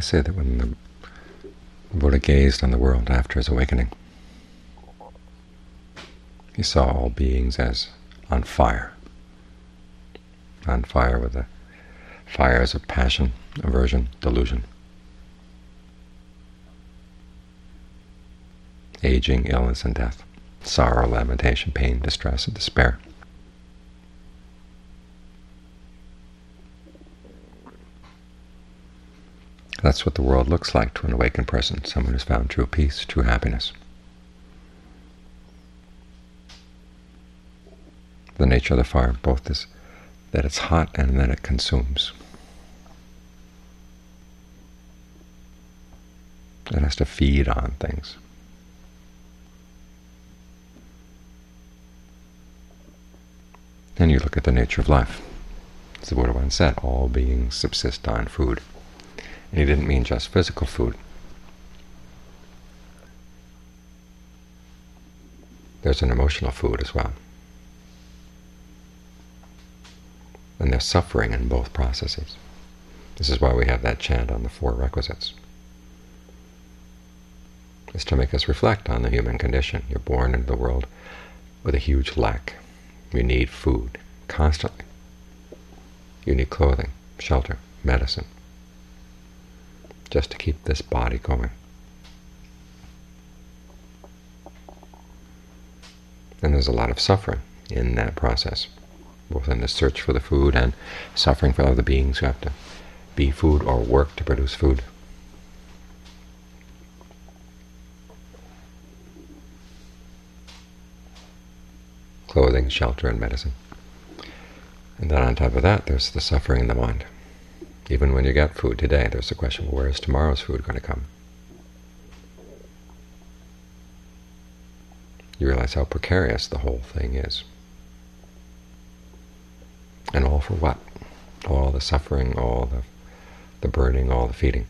say that when the Buddha gazed on the world after his awakening, he saw all beings as on fire with the fires of passion, aversion, delusion, aging, illness, and death, sorrow, lamentation, pain, distress, and despair. That's what the world looks like to an awakened person, someone who's found true peace, true happiness. The nature of the fire both is that it's hot and that it consumes. It has to feed on things. And you look at the nature of life. As the Buddha once said, all beings subsist on food. And he didn't mean just physical food. There's an emotional food as well. And there's suffering in both processes. This is why we have that chant on the four requisites. It's to make us reflect on the human condition. You're born into the world with a huge lack. You need food constantly. You need clothing, shelter, medicine, just to keep this body going. And there's a lot of suffering in that process, both in the search for the food and suffering for other beings who have to be food or work to produce food. Clothing, shelter, and medicine. And then on top of that, there's the suffering in the mind. Even when you get food today, there's the question, well, where is tomorrow's food going to come? You realize how precarious the whole thing is. And all for what? All the suffering, all the burning, all the feeding.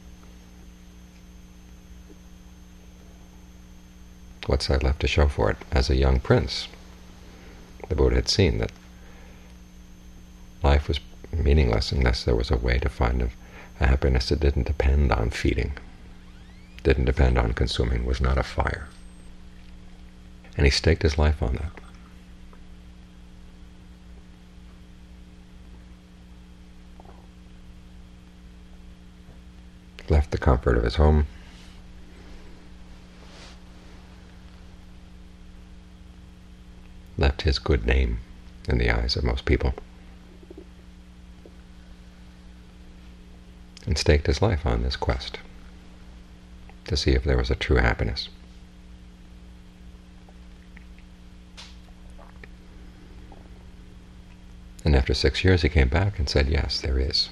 What's that left to show for it? As a young prince, the Buddha had seen that life was meaningless unless there was a way to find a happiness that didn't depend on feeding, didn't depend on consuming, was not a fire. And he staked his life on that. Left the comfort of his home, left his good name in the eyes of most people, and staked his life on this quest to see if there was a true happiness. And after 6 years he came back and said, yes, there is.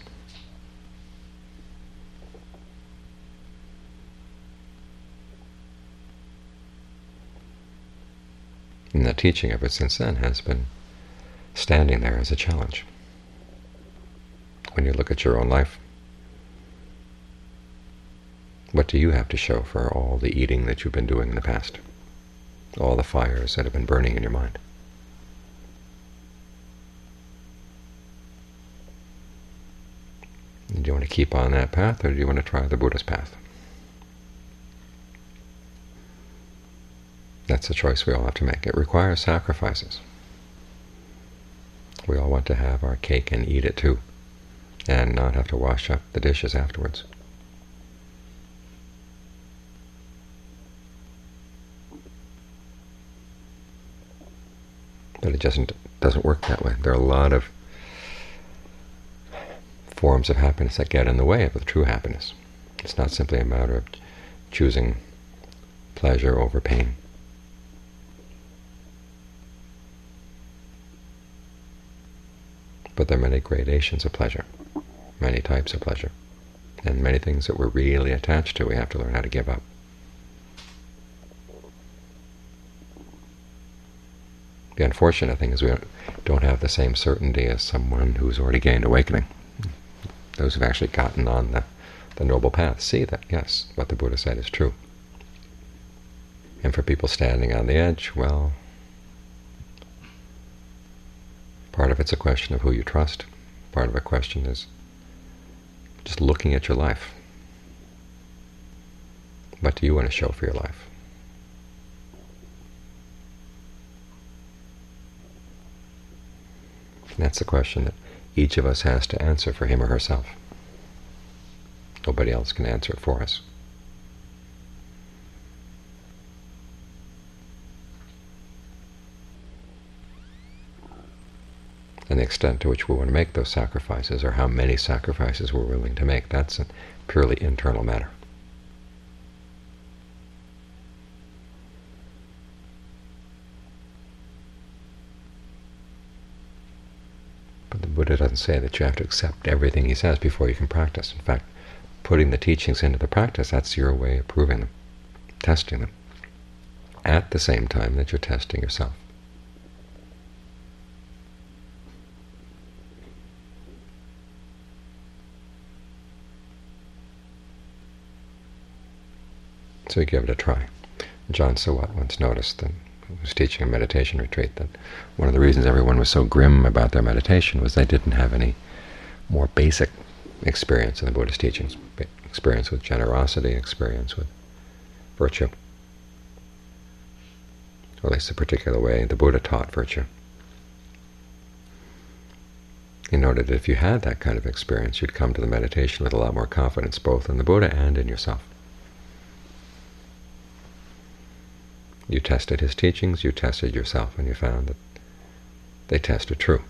And the teaching ever since then has been standing there as a challenge. When you look at your own life, what do you have to show for all the eating that you've been doing in the past? All the fires that have been burning in your mind? Do you want to keep on that path, or do you want to try the Buddha's path? That's a choice we all have to make. It requires sacrifices. We all want to have our cake and eat it too, and not have to wash up the dishes afterwards. But it doesn't work that way. There are a lot of forms of happiness that get in the way of the true happiness. It's not simply a matter of choosing pleasure over pain. But there are many gradations of pleasure, many types of pleasure, and many things that we're really attached to we have to learn how to give up. The unfortunate thing is we don't have the same certainty as someone who's already gained awakening. Those who've actually gotten on the noble path see that, yes, what the Buddha said is true. And for people standing on the edge, well, part of it's a question of who you trust. Part of a question is just looking at your life. What do you want to show for your life? And that's the question that each of us has to answer for him or herself. Nobody else can answer it for us. And the extent to which we want to make those sacrifices, or how many sacrifices we're willing to make, that's a purely internal matter. But the Buddha doesn't say that you have to accept everything he says before you can practice. In fact, putting the teachings into the practice, that's your way of proving them, testing them, at the same time that you're testing yourself. So you give it a try. John Sawat once noticed, that he was teaching a meditation retreat, that one of the reasons everyone was so grim about their meditation was they didn't have any more basic experience in the Buddhist teachings, experience with generosity, experience with virtue, or at least the particular way the Buddha taught virtue. He noted that if you had that kind of experience, you'd come to the meditation with a lot more confidence, both in the Buddha and in yourself. You tested his teachings, you tested yourself, and you found that they tested true.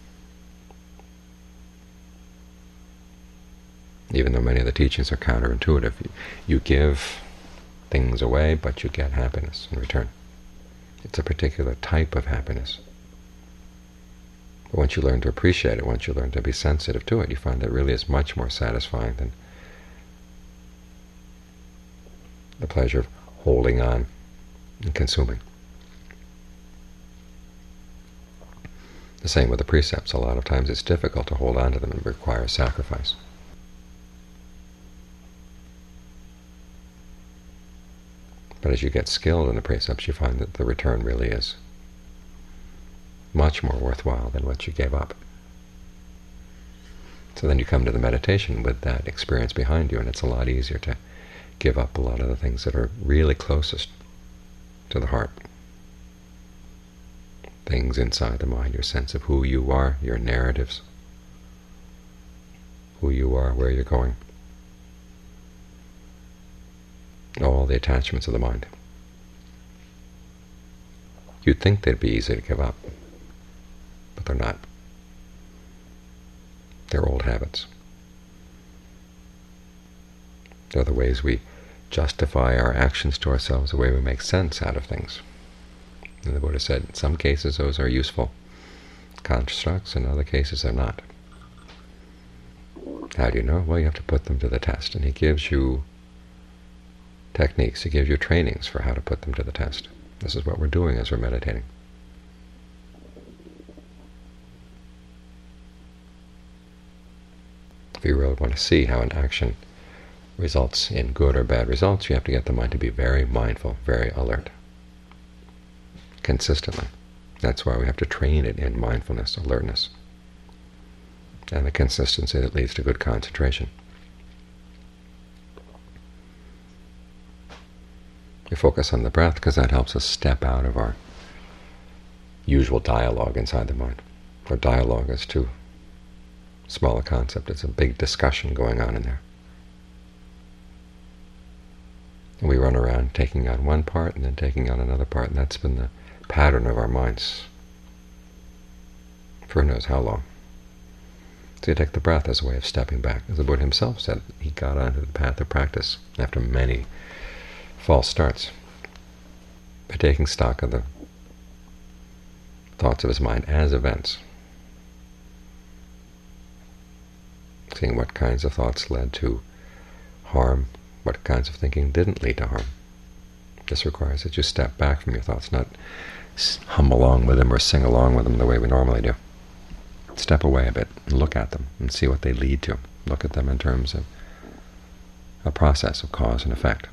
Even though many of the teachings are counterintuitive, you give things away, but you get happiness in return. It's a particular type of happiness. But once you learn to appreciate it, once you learn to be sensitive to it, you find that it really is much more satisfying than the pleasure of holding on and consuming. The same with the precepts. A lot of times it's difficult to hold on to them and require sacrifice. But as you get skilled in the precepts, you find that the return really is much more worthwhile than what you gave up. So then you come to the meditation with that experience behind you, and it's a lot easier to give up a lot of the things that are really closest to the heart. Things inside the mind, your sense of who you are, your narratives, who you are, where you're going, all the attachments of the mind. You'd think they'd be easy to give up, but they're not. They're old habits. They're the ways we justify our actions to ourselves, the way we make sense out of things. And the Buddha said, in some cases those are useful constructs, in other cases they're not. How do you know? Well, you have to put them to the test, and he gives you techniques, he gives you trainings for how to put them to the test. This is what we're doing as we're meditating. If you really want to see how an action results in good or bad results, you have to get the mind to be very mindful, very alert, consistently. That's why we have to train it in mindfulness, alertness, and the consistency that leads to good concentration. We focus on the breath because that helps us step out of our usual dialogue inside the mind. Our dialogue is too small a concept. It's a big discussion going on in there. And we run around taking on one part and then taking on another part, and that's been the pattern of our minds for who knows how long. So you take the breath as a way of stepping back. As the Buddha himself said, he got onto the path of practice after many false starts by taking stock of the thoughts of his mind as events, seeing what kinds of thoughts led to harm, what kinds of thinking didn't lead to harm. This requires that you step back from your thoughts, not hum along with them or sing along with them the way we normally do. Step away a bit and look at them and see what they lead to. Look at them in terms of a process of cause and effect.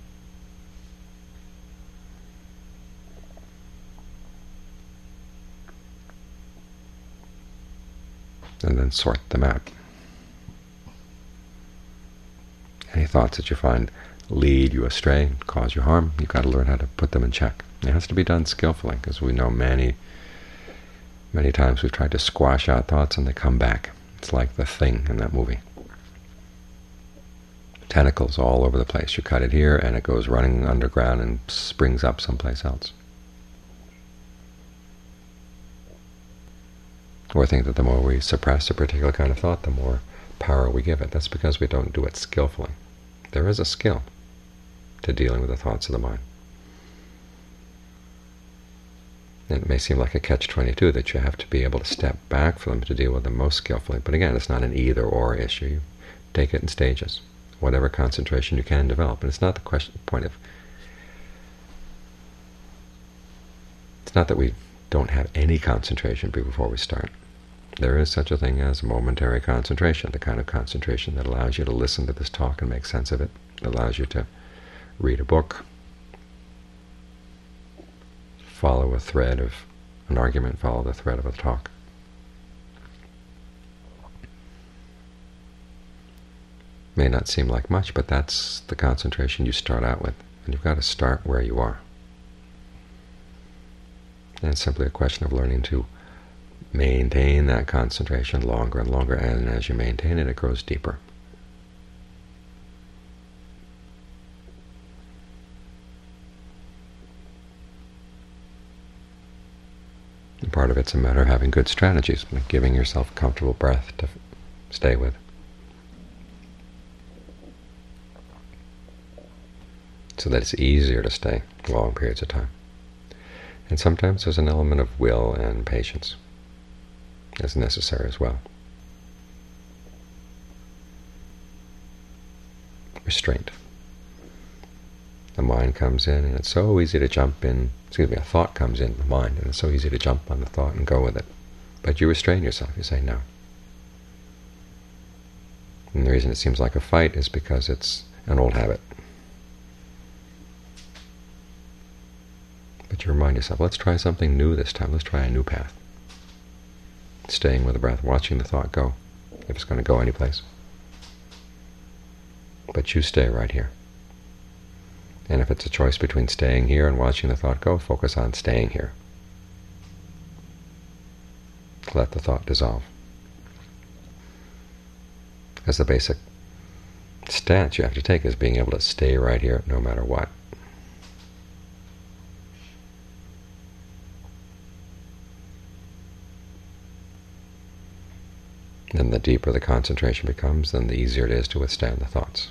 And then sort them out. Any thoughts that you find lead you astray, cause you harm, you've got to learn how to put them in check. It has to be done skillfully, because we know many times we've tried to squash out thoughts and they come back. It's like The Thing in that movie. Tentacles all over the place. You cut it here and it goes running underground and springs up someplace else. Or I think that the more we suppress a particular kind of thought, the more power we give it. That's because we don't do it skillfully. There is a skill to dealing with the thoughts of the mind. It may seem like a catch-22 that you have to be able to step back from them to deal with them most skillfully. But again, it's not an either-or issue. You take it in stages, whatever concentration you can develop. And it's not the point of... It's not that we don't have any concentration before we start. There is such a thing as momentary concentration, the kind of concentration that allows you to listen to this talk and make sense of it. It allows you to read a book, follow a thread of an argument, follow the thread of a talk. May not seem like much, but that's the concentration you start out with, and you've got to start where you are. And it's simply a question of learning to maintain that concentration longer and longer, and as you maintain it, it grows deeper. And part of it's a matter of having good strategies, like giving yourself a comfortable breath to stay with, so that it's easier to stay long periods of time. And sometimes there's an element of will and patience as necessary as well. Restraint. The mind comes in, and it's so easy to jump in. A thought comes in the mind, and it's so easy to jump on the thought and go with it. But you restrain yourself. You say no. And the reason it seems like a fight is because it's an old habit. But you remind yourself, let's try something new this time. Let's try a new path. Staying with the breath, watching the thought go, if it's going to go anyplace. But you stay right here. And if it's a choice between staying here and watching the thought go, focus on staying here. Let the thought dissolve. As the basic stance you have to take is being able to stay right here no matter what. And the deeper the concentration becomes, then the easier it is to withstand the thoughts.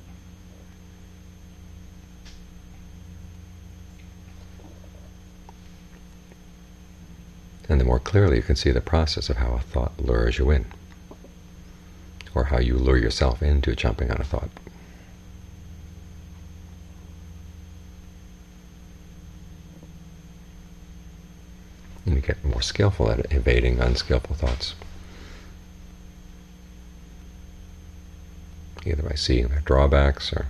And the more clearly you can see the process of how a thought lures you in, or how you lure yourself into jumping on a thought. And you get more skillful at evading unskillful thoughts, either by seeing their drawbacks or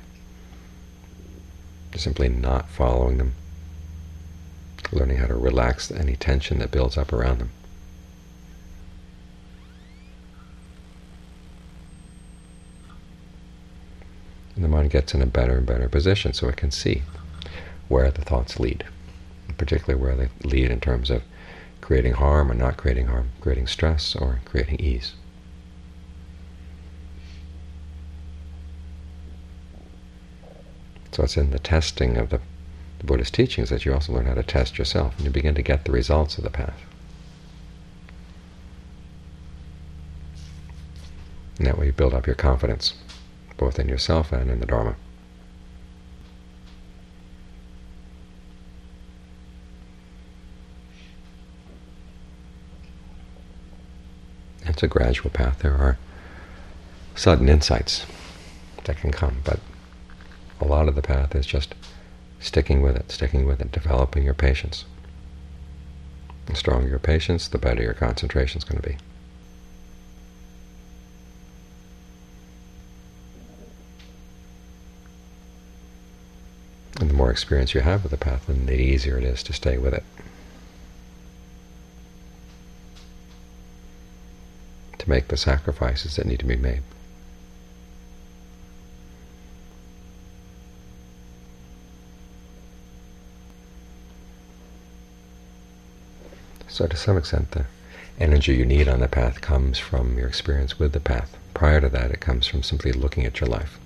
simply not following them, learning how to relax any tension that builds up around them. And the mind gets in a better and better position so it can see where the thoughts lead, particularly where they lead in terms of creating harm or not creating harm, creating stress or creating ease. So it's in the testing of the Buddhist teachings that you also learn how to test yourself, and you begin to get the results of the path. And that way you build up your confidence, both in yourself and in the Dharma. It's a gradual path. There are sudden insights that can come, but a lot of the path is just sticking with it, developing your patience. The stronger your patience, the better your concentration is going to be. And the more experience you have with the path, then the easier it is to stay with it. To make the sacrifices that need to be made. So to some extent, the energy you need on the path comes from your experience with the path. Prior to that, it comes from simply looking at your life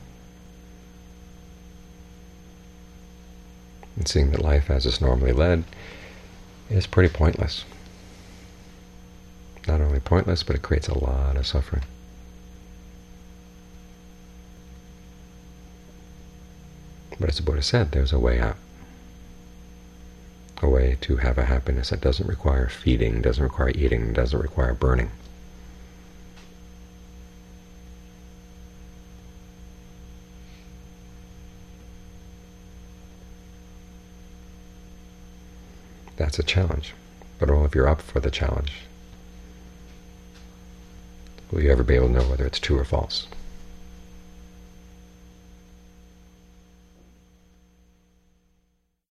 and seeing that life as it's normally led is pretty pointless. Not only pointless, but it creates a lot of suffering. But as the Buddha said, there's a way out. A way to have a happiness that doesn't require feeding, doesn't require eating, doesn't require burning. That's a challenge. But only if you're up for the challenge will you ever be able to know whether it's true or false.